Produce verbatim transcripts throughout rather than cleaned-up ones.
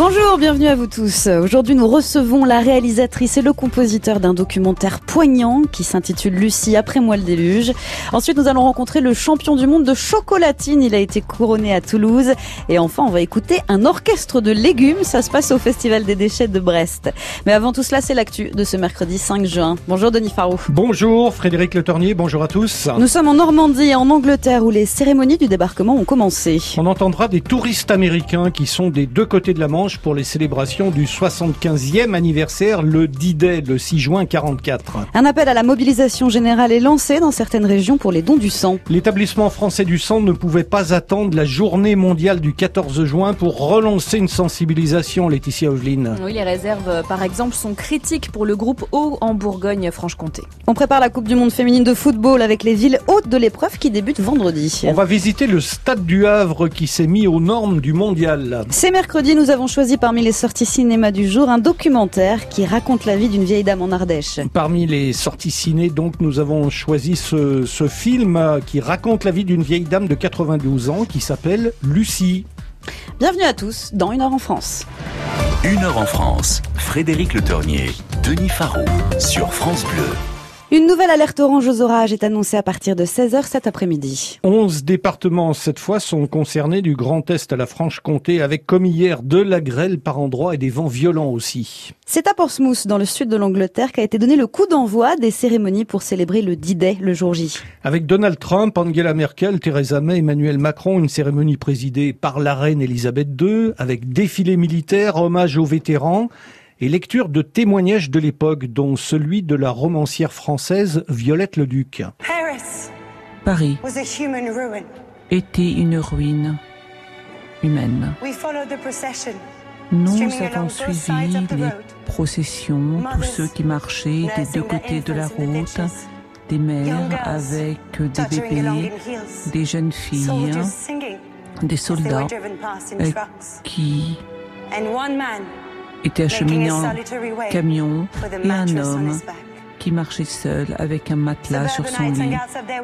Bonjour, bienvenue à vous tous. Aujourd'hui, nous recevons la réalisatrice et le compositeur d'un documentaire poignant qui s'intitule Lucie, après moi le déluge. Ensuite, nous allons rencontrer le champion du monde de chocolatine. Il a été couronné à Toulouse. Et enfin, on va écouter un orchestre de légumes. Ça se passe au Festival des déchets de Brest. Mais avant tout cela, c'est l'actu de ce mercredi cinq juin. Bonjour Denis Farou. Bonjour Frédéric Le Tornier, bonjour à tous. Nous sommes en Normandie et en Angleterre où les cérémonies du débarquement ont commencé. On entendra des touristes américains qui sont des deux côtés de la Manche pour les célébrations du soixante-quinzième anniversaire, le D-Day, le six juin quarante-quatre. Un appel à la mobilisation générale est lancé dans certaines régions pour les dons du sang. L'établissement français du sang ne pouvait pas attendre la journée mondiale du quatorze juin pour relancer une sensibilisation, Laetitia Oveline. Oui, les réserves, par exemple, sont critiques pour le groupe Haut en Bourgogne-Franche-Comté. On prépare la Coupe du Monde féminine de football avec les villes hautes de l'épreuve qui débutent vendredi. On va visiter le stade du Havre qui s'est mis aux normes du mondial. C'est mercredi, nous avons choisi parmi les sorties cinéma du jour un documentaire qui raconte la vie d'une vieille dame en Ardèche. Parmi les sorties ciné, donc, nous avons choisi ce, ce film qui raconte la vie d'une vieille dame de quatre-vingt-douze ans qui s'appelle Lucie. Bienvenue à tous dans Une heure en France. Une heure en France, Frédéric Le Tornier, Denis Farou, sur France Bleu. Une nouvelle alerte orange aux orages est annoncée à partir de seize heures cet après-midi. Onze départements, cette fois, sont concernés du Grand Est à la Franche-Comté, avec comme hier de la grêle par endroits et des vents violents aussi. C'est à Portsmouth, dans le sud de l'Angleterre, qu'a été donné le coup d'envoi des cérémonies pour célébrer le D-Day le jour J. Avec Donald Trump, Angela Merkel, Theresa May, Emmanuel Macron, une cérémonie présidée par la reine Elisabeth deux, avec défilé militaire, hommage aux vétérans, et lecture de témoignages de l'époque, dont celui de la romancière française Violette Leduc. Paris était une ruine humaine. Nous avons suivi les processions, tous ceux qui marchaient des deux côtés de la route, des mères avec des bébés, des jeunes filles, des soldats qui était acheminé en camion et un homme qui marchait seul avec un matelas sur son lit.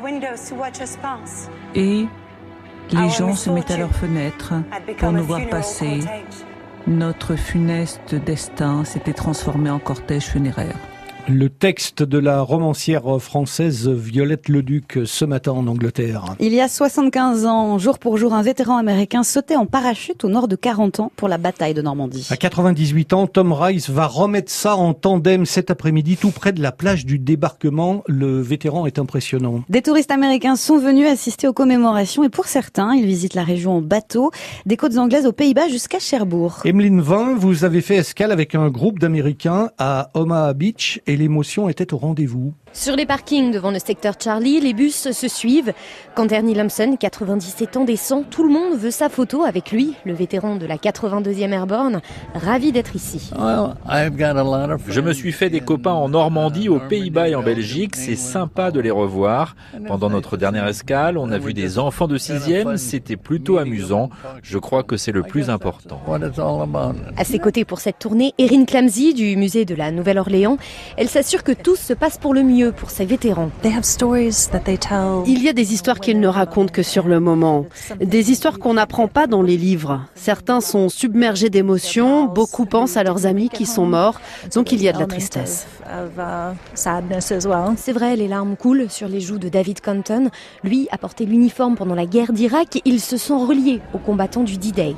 Et les gens se mettaient à leurs fenêtres pour nous voir passer. Notre funeste destin s'était transformé en cortège funéraire. Le texte de la romancière française Violette Leduc ce matin en Angleterre. Il y a soixante-quinze ans, jour pour jour, un vétéran américain sautait en parachute au nord de quarante ans pour la bataille de Normandie. À quatre-vingt-dix-huit ans, Tom Rice va remettre ça en tandem cet après-midi, tout près de la plage du débarquement. Le vétéran est impressionnant. Des touristes américains sont venus assister aux commémorations et pour certains, ils visitent la région en bateau, des côtes anglaises aux Pays-Bas jusqu'à Cherbourg. Emeline Vin, vous avez fait escale avec un groupe d'Américains à Omaha Beach et l'émotion était au rendez-vous. Sur les parkings devant le secteur Charlie, les bus se suivent. Quand Ernie Lampson, quatre-vingt-dix-sept ans, descend, tout le monde veut sa photo avec lui, le vétéran de la quatre-vingt-deuxième Airborne, ravi d'être ici. Je me suis fait des copains en Normandie, aux Pays-Bas et en Belgique. C'est sympa de les revoir. Pendant notre dernière escale, on a vu des enfants de sixième. C'était plutôt amusant. Je crois que c'est le plus important. À ses côtés pour cette tournée, Erin Clamsey du musée de la Nouvelle-Orléans. Elle s'assure que tout se passe pour le mieux pour ces vétérans. Il y a des histoires qu'ils ne racontent que sur le moment. Des histoires qu'on n'apprend pas dans les livres. Certains sont submergés d'émotions, beaucoup pensent à leurs amis qui sont morts, donc il y a de la tristesse. C'est vrai, les larmes coulent sur les joues de David Compton. Lui a porté l'uniforme pendant la guerre d'Irak. Ils se sont reliés aux combattants du D-Day.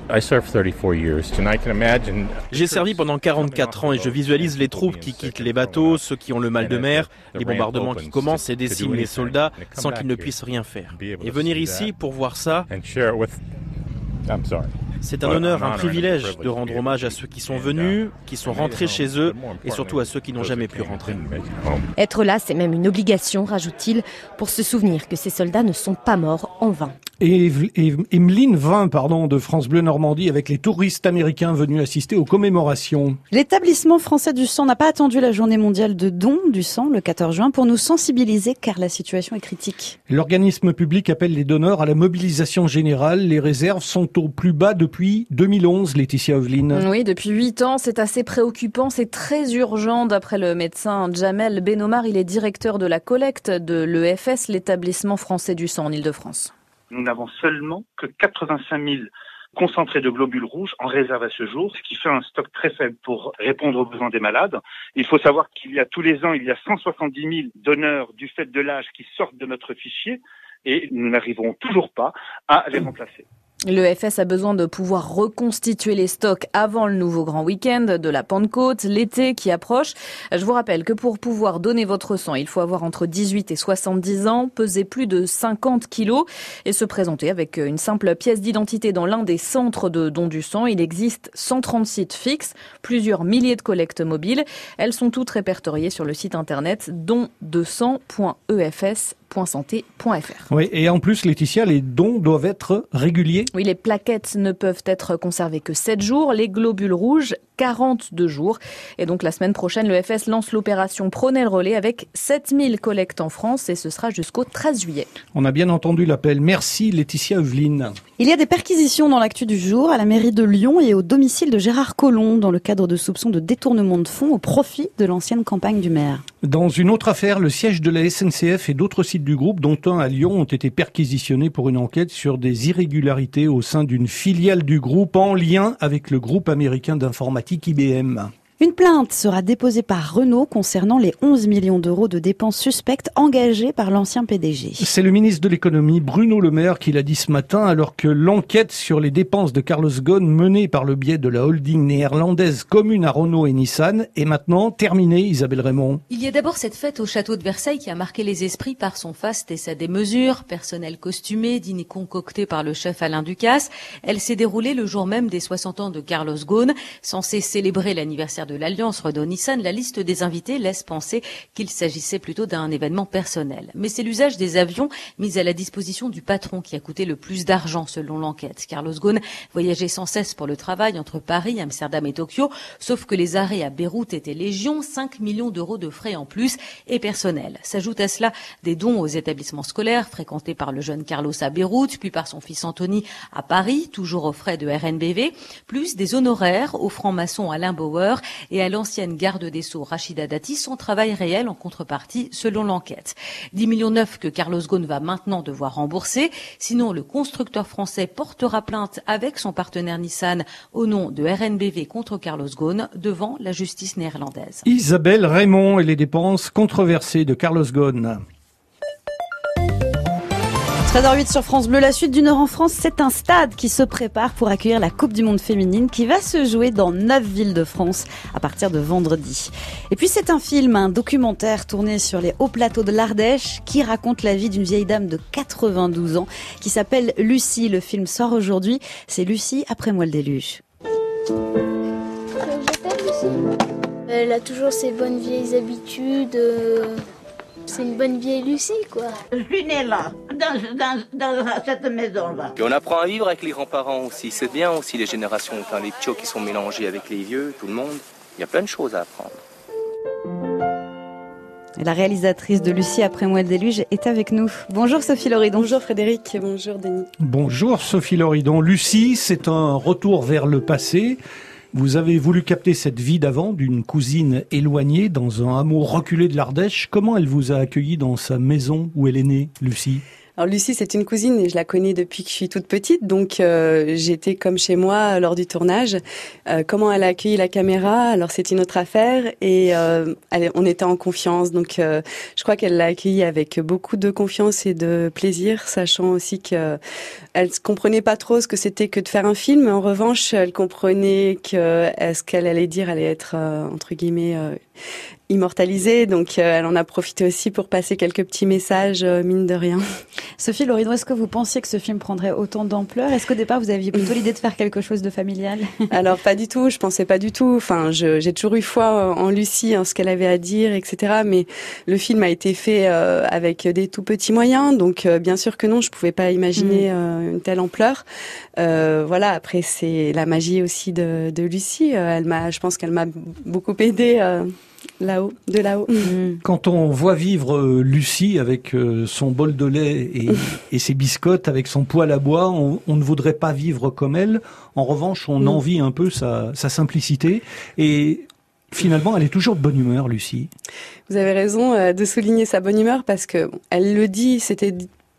J'ai servi pendant quarante-quatre ans et je visualise les troupes qui quittent les bateaux, ceux qui ont le mal de mer, les bombardements qui commencent et déciment les soldats sans qu'ils ne puissent rien faire. Et venir ici pour voir ça, c'est un honneur, un privilège de rendre hommage à ceux qui sont venus, qui sont rentrés chez eux et surtout à ceux qui n'ont jamais pu rentrer. Être là, c'est même une obligation, rajoute-t-il, pour se souvenir que ces soldats ne sont pas morts en vain. Et Emeline Vin, pardon, de France Bleu Normandie, avec les touristes américains venus assister aux commémorations. L'établissement français du sang n'a pas attendu la journée mondiale de don du sang le quatorze juin pour nous sensibiliser car la situation est critique. L'organisme public appelle les donneurs à la mobilisation générale. Les réserves sont au plus bas depuis deux mille onze, Laetitia Oveline. Oui, depuis huit ans, c'est assez préoccupant, c'est très urgent d'après le médecin Jamel Benomar. Il est directeur de la collecte de l'E F S, l'établissement français du sang en Île-de-France. Nous n'avons seulement que quatre-vingt-cinq mille concentré de globules rouges en réserve à ce jour, ce qui fait un stock très faible pour répondre aux besoins des malades. Il faut savoir qu'il y a tous les ans, il y a cent soixante-dix mille donneurs du fait de l'âge qui sortent de notre fichier et nous n'arriverons toujours pas à les remplacer. Le F S a besoin de pouvoir reconstituer les stocks avant le nouveau grand week-end de la Pentecôte, l'été qui approche. Je vous rappelle que pour pouvoir donner votre sang, il faut avoir entre dix-huit et soixante-dix ans, peser plus de cinquante kilos et se présenter avec une simple pièce d'identité dans l'un des centres de don du sang. Il existe cent trente sites fixes, plusieurs milliers de collectes mobiles. Elles sont toutes répertoriées sur le site internet don de sang point e f s point santé point f r. Oui, et en plus, Laetitia, les dons doivent être réguliers. Oui, les plaquettes ne peuvent être conservées que sept jours, les globules rouges quarante-deux jours. Et donc la semaine prochaine, le F S lance l'opération Prenez le relais avec sept mille collectes en France et ce sera jusqu'au treize juillet. On a bien entendu l'appel. Merci Laetitia Eveline. Il y a des perquisitions dans l'actu du jour à la mairie de Lyon et au domicile de Gérard Collomb dans le cadre de soupçons de détournement de fonds au profit de l'ancienne campagne du maire. Dans une autre affaire, le siège de la S N C F et d'autres sites du groupe, dont un à Lyon, ont été perquisitionnés pour une enquête sur des irrégularités au sein d'une filiale du groupe en lien avec le groupe américain d'informatique I B M. Une plainte sera déposée par Renault concernant les onze millions d'euros de dépenses suspectes engagées par l'ancien P D G. C'est le ministre de l'économie, Bruno Le Maire, qui l'a dit ce matin, alors que l'enquête sur les dépenses de Carlos Ghosn menée par le biais de la holding néerlandaise commune à Renault et Nissan est maintenant terminée, Isabelle Raymond. Il y a d'abord cette fête au château de Versailles qui a marqué les esprits par son faste et sa démesure. Personnel costumé, dîner concocté par le chef Alain Ducasse. Elle s'est déroulée le jour même des soixante ans de Carlos Ghosn. Censé célébrer l'anniversaire de l'Alliance Renault-Nissan, la liste des invités laisse penser qu'il s'agissait plutôt d'un événement personnel. Mais c'est l'usage des avions mis à la disposition du patron qui a coûté le plus d'argent selon l'enquête. Carlos Ghosn voyageait sans cesse pour le travail entre Paris, Amsterdam et Tokyo, sauf que les arrêts à Beyrouth étaient légion, cinq millions d'euros de frais en plus et personnel. S'ajoute à cela des dons aux établissements scolaires fréquentés par le jeune Carlos à Beyrouth, puis par son fils Anthony à Paris, toujours aux frais de R N B V, plus des honoraires au franc-maçon Alain Bauer et à l'ancienne garde des Sceaux Rachida Dati, son travail réel en contrepartie selon l'enquête. dix millions neuf que Carlos Ghosn va maintenant devoir rembourser, sinon le constructeur français portera plainte avec son partenaire Nissan au nom de R N B V contre Carlos Ghosn devant la justice néerlandaise. Isabelle Raymond et les dépenses controversées de Carlos Ghosn. treize heures huit sur France Bleu, la suite d'une heure en France, c'est un stade qui se prépare pour accueillir la Coupe du Monde féminine qui va se jouer dans neuf villes de France à partir de vendredi. Et puis c'est un film, un documentaire tourné sur les hauts plateaux de l'Ardèche qui raconte la vie d'une vieille dame de quatre-vingt-douze ans qui s'appelle Lucie. Le film sort aujourd'hui, c'est Lucie après moi le déluge. Je t'aime Lucie. Elle a toujours ses bonnes vieilles habitudes. Euh... C'est une bonne vieille Lucie, quoi. Je suis née là, dans, dans, dans cette maison-là. Et on apprend à vivre avec les grands-parents aussi. C'est bien aussi les générations, enfin les petits qui sont mélangés avec les vieux, tout le monde. Il y a plein de choses à apprendre. La réalisatrice de Lucie après moi le déluge est avec nous. Bonjour Sophie Loridon. Bonjour Frédéric, bonjour Denis. Bonjour Sophie Loridon. Lucie, c'est un retour vers le passé. Vous avez voulu capter cette vie d'avant d'une cousine éloignée dans un hameau reculé de l'Ardèche. Comment elle vous a accueilli dans sa maison où elle est née, Lucie ? Alors Lucie, c'est une cousine et je la connais depuis que je suis toute petite, donc euh, j'étais comme chez moi lors du tournage. Euh, comment elle a accueilli la caméra ? Alors c'est une autre affaire et euh, elle, on était en confiance, donc euh, je crois qu'elle l'a accueilli avec beaucoup de confiance et de plaisir, sachant aussi que elle comprenait pas trop ce que c'était que de faire un film. Mais en revanche, elle comprenait que ce qu'elle allait dire allait être euh, entre guillemets euh, immortalisée, donc euh, elle en a profité aussi pour passer quelques petits messages, euh, mine de rien. Sophie Loridon, est-ce que vous pensiez que ce film prendrait autant d'ampleur ? Est-ce qu'au départ vous aviez plutôt l'idée de faire quelque chose de familial ? Alors pas du tout, je pensais pas du tout. Enfin, je, j'ai toujours eu foi en Lucie, en ce qu'elle avait à dire, et cetera. Mais le film a été fait euh, avec des tout petits moyens, donc euh, bien sûr que non, je pouvais pas imaginer mmh. euh, une telle ampleur. Euh, voilà. Après, c'est la magie aussi de, de Lucie. Euh, elle m'a, je pense qu'elle m'a beaucoup aidée. Euh, Là-haut, de là-haut. Quand on voit vivre euh, Lucie avec euh, son bol de lait et, et ses biscottes, avec son poêle à bois, on, on ne voudrait pas vivre comme elle. En revanche, on envie un peu sa, sa simplicité. Et finalement, elle est toujours de bonne humeur, Lucie. Vous avez raison euh, de souligner sa bonne humeur parce que bon, elle le dit, c'était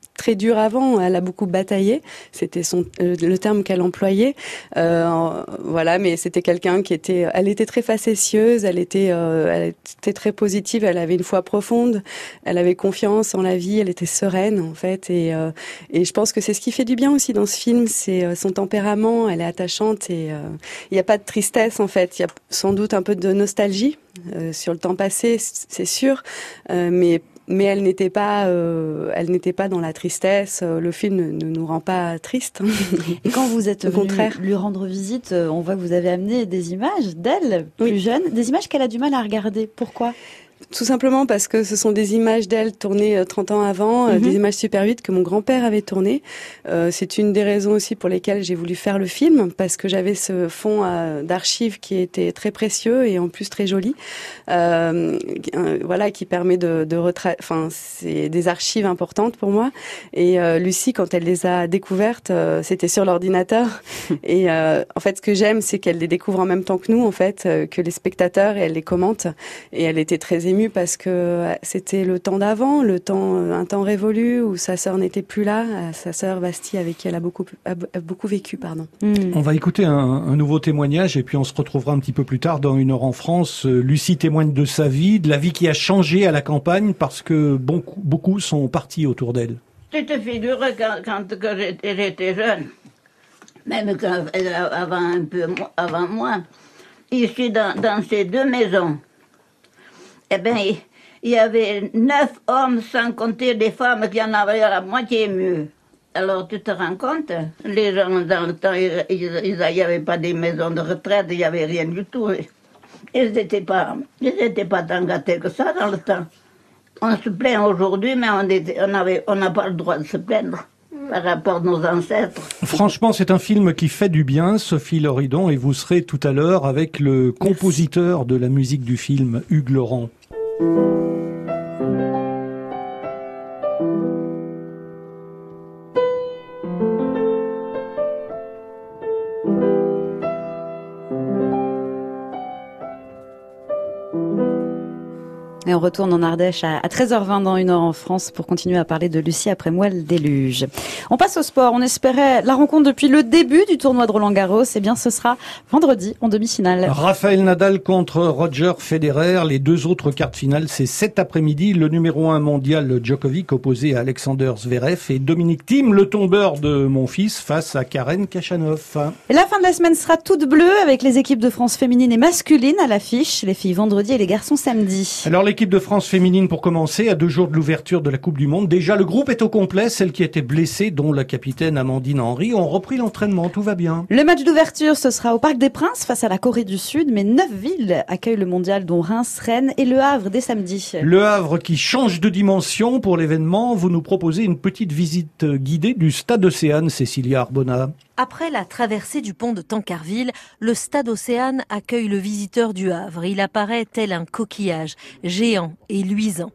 très dur avant. Elle a beaucoup bataillé. C'était son euh, le terme qu'elle employait. Euh, voilà, mais c'était quelqu'un qui était. Elle était très facétieuse. Elle était, euh, elle était très positive. Elle avait une foi profonde. Elle avait confiance en la vie. Elle était sereine en fait. Et euh, et je pense que c'est ce qui fait du bien aussi dans ce film. C'est euh, son tempérament. Elle est attachante et euh, il n'y a pas de tristesse en fait. Il y a sans doute un peu de nostalgie euh, sur le temps passé, c'est sûr, euh, mais mais elle n'était pas, euh, elle n'était pas dans la tristesse. Le film ne, ne nous rend pas triste. Et quand vous êtes au venu contraire lui rendre visite, on voit que vous avez amené des images d'elle plus oui. jeune, des images qu'elle a du mal à regarder. Pourquoi ? Tout simplement parce que ce sont des images d'elle tournées trente ans avant, mm-hmm. des images Super huit que mon grand-père avait tournées. Euh, c'est une des raisons aussi pour lesquelles j'ai voulu faire le film, parce que j'avais ce fond euh, d'archives qui était très précieux et en plus très joli. Euh, euh, voilà, qui permet de, de retracer. Enfin, c'est des archives importantes pour moi. Et euh, Lucie, quand elle les a découvertes, euh, c'était sur l'ordinateur. Et euh, en fait, ce que j'aime, c'est qu'elle les découvre en même temps que nous, en fait, euh, que les spectateurs, et elle les commente. Et elle était très émue parce que c'était le temps d'avant, le temps, un temps révolu où sa sœur n'était plus là, sa sœur Bastille avec qui elle a beaucoup, a beaucoup vécu, pardon. Mmh. On va écouter un, un nouveau témoignage et puis on se retrouvera un petit peu plus tard dans Une heure en France. Lucie témoigne de sa vie, de la vie qui a changé à la campagne parce que beaucoup, beaucoup sont partis autour d'elle. Tu te figures quand, quand j'étais jeune, même quand, avant un peu avant moi, ici dans, dans ces deux maisons, eh bien, il y avait neuf hommes, sans compter des femmes qui en avaient la moitié mieux. Alors, tu te rends compte, les gens, dans le temps, il n'y avait pas des maisons de retraite, il n'y avait rien du tout. Ils n'étaient pas, ils n'étaient pas tant gâtés que ça dans le temps. On se plaint aujourd'hui, mais on était, on avait, on n'a pas le droit de se plaindre par rapport à nos ancêtres. Franchement, c'est un film qui fait du bien, Sophie Loridon, et vous serez tout à l'heure avec le compositeur de la musique du film, Hugues Laurent. Et on retourne en Ardèche à treize heures vingt dans Une heure en France pour continuer à parler de Lucie après moi le déluge. On passe au sport. On espérait la rencontre depuis le début du tournoi de Roland-Garros. Eh bien, ce sera vendredi en demi-finale. Rafael Nadal contre Roger Federer. Les deux autres quarts de finale, c'est cet après-midi. Le numéro un mondial Djokovic opposé à Alexander Zverev et Dominic Thiem, le tombeur de mon fils, face à Karen Khachanov. Et la fin de la semaine sera toute bleue avec les équipes de France féminines et masculines à l'affiche. Les filles vendredi et les garçons samedi. Alors, l'équipe de France féminine pour commencer, à deux jours de l'ouverture de la Coupe du Monde. Déjà, le groupe est au complet. Celles qui étaient blessées, dont la capitaine Amandine Henry, ont repris l'entraînement. Tout va bien. Le match d'ouverture, ce sera au Parc des Princes face à la Corée du Sud. Mais neuf villes accueillent le mondial, dont Reims, Rennes et Le Havre dès samedi. Le Havre qui change de dimension pour l'événement. Vous nous proposez une petite visite guidée du Stade Océane, Cécilia Arbona. Après la traversée du pont de Tancarville, le Stade Océane accueille le visiteur du Havre. Il apparaît tel un coquillage, géant et luisant.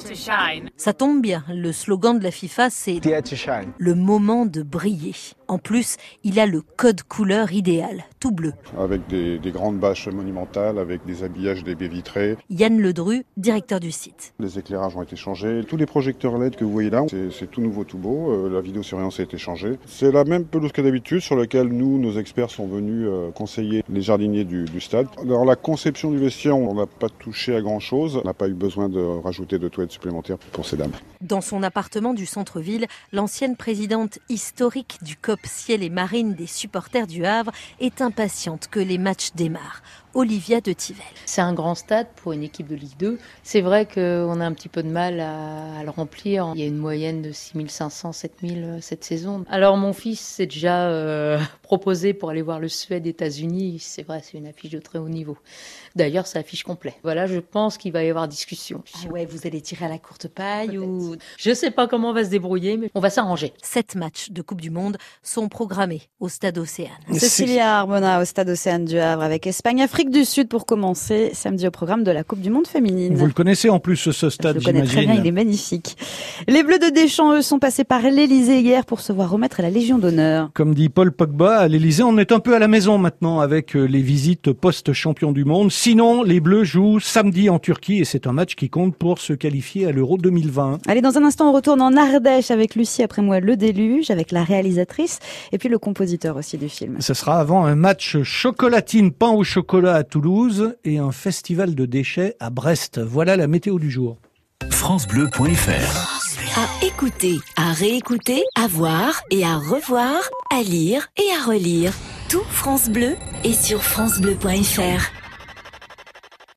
Ça tombe bien, le slogan de la FIFA, c'est « le moment de briller ». En plus, il a le code couleur idéal, tout bleu. Avec des, des grandes bâches monumentales, avec des habillages des baies vitrées. Yann Ledru, directeur du site. Les éclairages ont été changés. Tous les projecteurs L E D que vous voyez là, c'est, c'est tout nouveau, tout beau. Euh, la vidéosurveillance a été changée. C'est la même pelouse que d'habitude, sur laquelle nous, nos experts, sont venus euh, conseiller les jardiniers du, du stade. Dans la conception du vestiaire, on n'a pas touché à grand-chose. On n'a pas eu besoin de rajouter de toilettes supplémentaires pour ces dames. Dans son appartement du centre-ville, l'ancienne présidente historique du C O P Ciel et Marine des supporters du Havre est impatiente que les matchs démarrent. Olivia de Tivelle. C'est un grand stade pour une équipe de Ligue deux. C'est vrai qu'on a un petit peu de mal à, à le remplir. Il y a une moyenne de six mille cinq cents, sept mille cette saison. Alors mon fils s'est déjà euh, proposé pour aller voir le Suède-États-Unis. C'est vrai, c'est une affiche de très haut niveau. D'ailleurs, c'est affiche complète. Voilà, je pense qu'il va y avoir discussion. Ah ouais, vous allez tirer à la courte paille ou... Je sais pas comment on va se débrouiller, mais on va s'arranger. Sept matchs de Coupe du Monde sont programmés au Stade Océane. Cécilia Arbona au Stade Océane du Havre avec Espagne-Afrique. Afrique du Sud pour commencer, samedi au programme de la Coupe du Monde féminine. Vous le connaissez en plus ce stade, Je le connais j'imagine. très bien, il est magnifique. Les Bleus de Deschamps, eux, sont passés par l'Elysée hier pour se voir remettre la Légion d'honneur. Comme dit Paul Pogba, à l'Elysée, on est un peu à la maison maintenant avec les visites post-champion du monde. Sinon, les Bleus jouent samedi en Turquie et c'est un match qui compte pour se qualifier à l'Euro deux mille vingt. Allez, dans un instant, on retourne en Ardèche avec Lucie après moi, Le Déluge, avec la réalisatrice et puis le compositeur aussi du film. Ce sera avant un match chocolatine pain au chocolat à Toulouse et un festival de déchets à Brest. Voilà la météo du jour. francebleu point f r. À écouter, à réécouter, à voir et à revoir, à lire et à relire. Tout France Bleu est sur francebleu point f r.